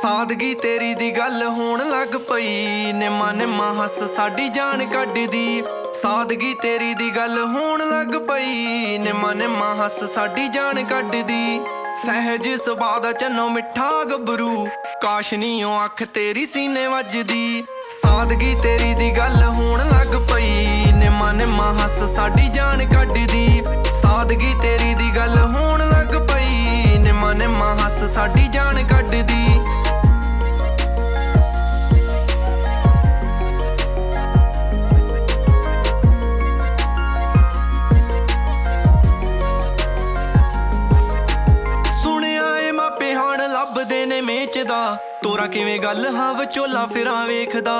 ਸਾਦਗੀ ਤੇਰੀ ਦੀ ਗੱਲ ਹੋਣ ਲੱਗ ਪਈ, ਨਿੰਮਾ ਨਿੰਮਾ ਹੱਸ ਸਾਡੀ ਜਾਨ ਕੱਢਦੀ। ਸਾਦਗੀ ਤੇਰੀ ਦੀ ਗੱਲ ਹੋਣ ਲੱਗ ਪਈ, ਨਿੰਮਾ ਨਿੰਮਾ ਹੱਸ ਸਾਡੀ ਜਾਨ ਕੱਢਦੀ। ਸਹਿਜ ਸੁਭਾਅ ਦਾ ਚੰਨੋ ਮਿੱਠਾ ਗੱਭਰੂ, ਕਾਸ਼ਨੀਓ ਅੱਖ ਤੇਰੀ ਸੀਨੇ ਵੱਜਦੀ। ਸਾਦਗੀ ਤੇਰੀ ਦੀ ਗੱਲ ਹੋਣ ਲੱਗ ਪਈ, ਨਿੰਮਾ ਨਿੰਮਾ ਹੱਸ ਸਾਡੀ ਜਾਨ ਕੱਢਦੀ। ਸਾਦਗੀ ਤੇਰੀ ਦੀ ਗੱਲ ਹੋਣ ਲੱਗ ਪਈ, ਨਿੰਮਾ ਨਿੰਮਾ ਹੱਸ ਸਾਡੀ ਜਾਨ ਕੱਢਦੀ। ਲੱਭਦੇ ਨੇ ਮੇਚਦਾ ਤੋਰਾ ਕਿਵੇਂ ਗੱਲ ਹਾਂ ਵਿਚੋਲਾ ਫਿਰਾਂ ਵੇਖਦਾ।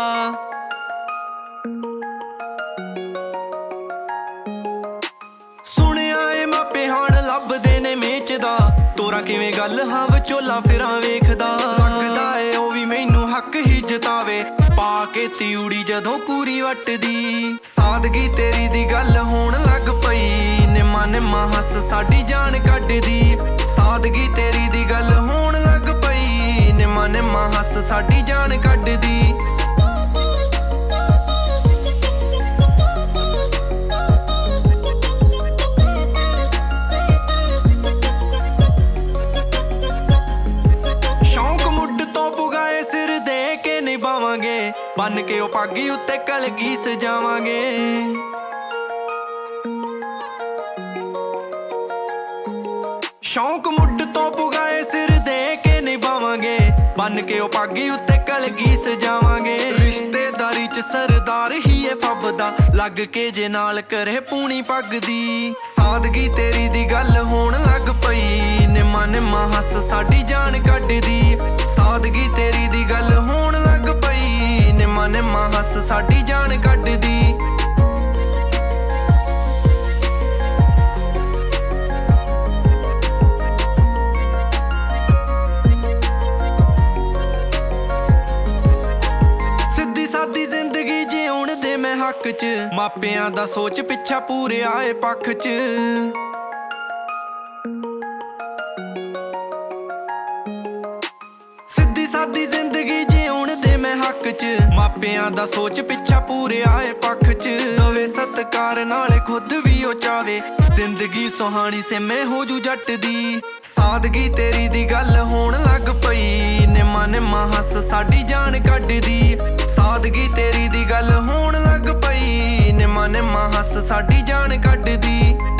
ਸੁਣਿਆ ਏ ਮਾਪੇ ਹਾਣ ਲੱਭਦੇ ਨੇ ਮੇਚਦਾ ਤੋਰਾ ਕਿਵੇਂ ਗੱਲ ਹਾਂ ਵਿਚੋਲਾ ਫਿਰਾਂ ਵੇਖਦਾ। ਲੱਗਦਾ ਏ ਉਹ ਵੀ ਮੈਨੂੰ ਹੱਕ ਹੀ ਜਤਾਵੇ, ਪਾ ਕੇ ਤਿਉੜੀ ਜਦੋਂ ਕੂਰੀ ਵੱਟਦੀ। ਸਾਦਗੀ ਤੇਰੀ ਦੀ ਗੱਲ ਹੋਣ ਲੱਗ ਪਈ, ਨਿੰਮਾ ਨਿੰਮਾ ਹੱਸ ਸਾਡੀ ਜਾਨ ਕੱਢਦੀ। ਸਾਦਗੀ ਤੇਰੀ ਦੀ ਗੱਲ ਹੋਣ ਲੱਗ ਪਈ, ਨਿੰਮਾ ਨਿੰਮਾ ਹੱਸ ਸਾਡੀ ਜਾਨ ਕੱਢਦੀ। ਸ਼ੌਂਕ ਮੁੱਢ ਤੋਂ ਪੁਗਾਏ ਸਿਰ ਦੇ ਕੇ ਨਿਭਾਵਾਂਗੇ, ਬੰਨ ਕੇ ਉਹ ਪਾਗੀ ਉੱਤੇ ਕਲਗੀ ਸਜਾਵਾਂਗੇ। ਸ਼ੌਂਕ ਮੁੱਢ ਤੋਂ ਪੁਗਾਏ ਸਿਰ ਦੇ ਕੇ ਨਿਭਾਵਾਂਗੇ, ਬੰਨ ਕੇ ਉਹ ਪਾਗੀ ਉੱਤੇ ਕਲਗੀ ਸਜਾਵਾਂਗੇ। ਰਿਸ਼ਤੇਦਾਰੀ ਚ ਸਰਦਾਰ ਹੀ ਏ ਫੱਬਦਾ, ਲੱਗ ਕੇ ਜੇ ਨਾਲ ਕਰੇ ਪੂਣੀ ਪੱਗ ਦੀ। ਸਾਦਗੀ ਤੇਰੀ ਦੀ ਗੱਲ ਹੋਣ ਲੱਗ ਪਈ, ਨਿੰਮਾ ਨਿੰਮਾ ਹੱਸ ਸਾਡੀ ਜਾਨ ਕੱਢਦੀ। ਸਾਦਗੀ ਤੇਰੀ ਦੀ ਗੱਲ ਹੋਣ ਲੱਗ ਪਈ, ਨਿੰਮਾ ਨਿੰਮਾ ਹੱਸ ਸਾਡੀ ਜਾਨ ਕੱਢਦੀ। ਜ਼ਿੰਦਗੀ ਜਿਉਣ ਦੇ ਮੈਂ ਹੱਕ ਚ, ਮਾਪਿਆਂ ਦਾ ਸੋਚ ਪਿੱਛਾ ਪੂਰੇ ਆਏ ਪੱਖ ਚ। ਸਿੱਧੀ ਸਾਦੀ ਜ਼ਿੰਦਗੀ ਜਿਉਣ ਦੇ ਮੈਂ ਹੱਕ ਚ, ਮਾਪਿਆਂ ਦਾ ਸੋਚ ਪਿੱਛਾ ਪੂਰੇ ਆਏ ਪੱਖ ਚ। ਦਵੇ ਸਤਿਕਾਰ ਨਾਲ ਖੁਦ ਵੀ ਉਹ ਚਾਵੇ, ਜ਼ਿੰਦਗੀ ਸੁਹਾਣੀ ਸਿਮੇ ਹੋ ਜੂ ਜੱਟ ਦੀ। ਸਾਦਗੀ ਤੇਰੀ ਦੀ ਗੱਲ ਹੋਣ ਲੱਗ ਪਈ, ਨਿੰਮਾ ਨਿੰਮਾ ਹੱਸ ਸਾਡੀ ਜਾਨ ਕੱਢਦੀ। ਸਾਦਗੀ ਤੇਰੀ ਦੀ ਗੱਲ ਹੋਣ ਲੱਗ ਪਈ, ਨਿੰਮਾ ਨਿੰਮਾ ਹੱਸ ਸਾਡੀ ਜਾਨ ਕੱਢਦੀ।